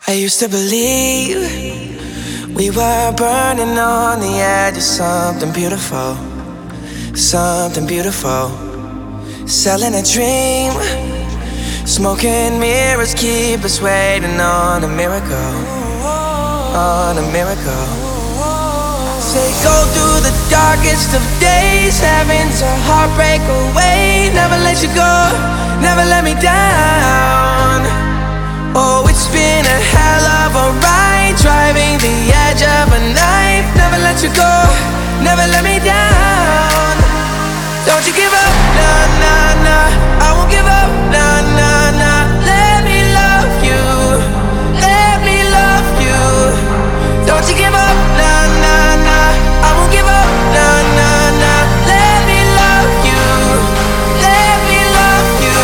I used to believe we were burning on the edge of something beautiful, something beautiful. Selling a dream, smoking mirrors keep us waiting on a miracle, on a miracle. Say go through the darkest of days, heaven's a heartbreak away. Never let you go, never let me down. Oh, it's been a hell of a ride, driving the edge of a knife. Never let you go, never let me down. Don't you give up, nah, nah, nah. I won't give up, nah, nah, nah. Let me love you, let me love you. Don't you give up, nah, nah, nah. I won't give up, nah, nah, nah. Let me love you, let me love you.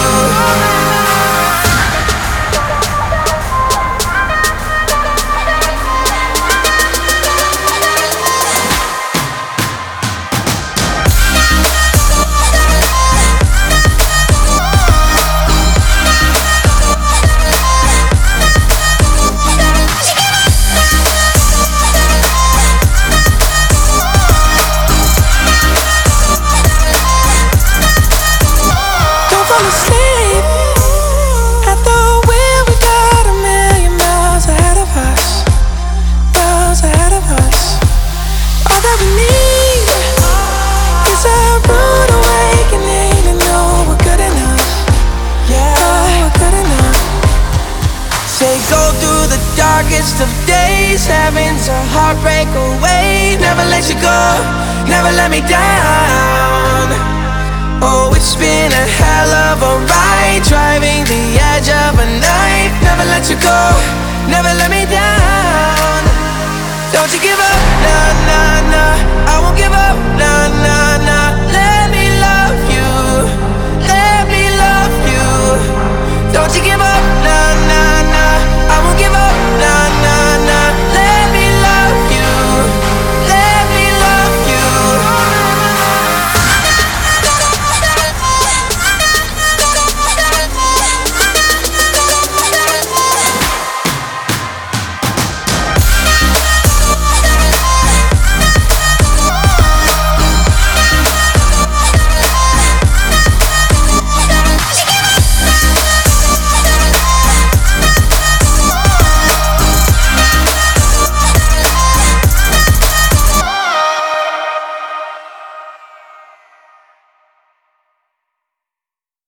Fall asleep at the wheel. We got a million miles ahead of us, miles ahead of us. All that we need is a rude awakening to know we're good enough. Yeah, we're good enough. Say go through the darkest of days, heaven's a heartbreak away. Never let you go, never let me down. Oh, it's been a hell of a ride, driving the edge of a knife. Never let you go,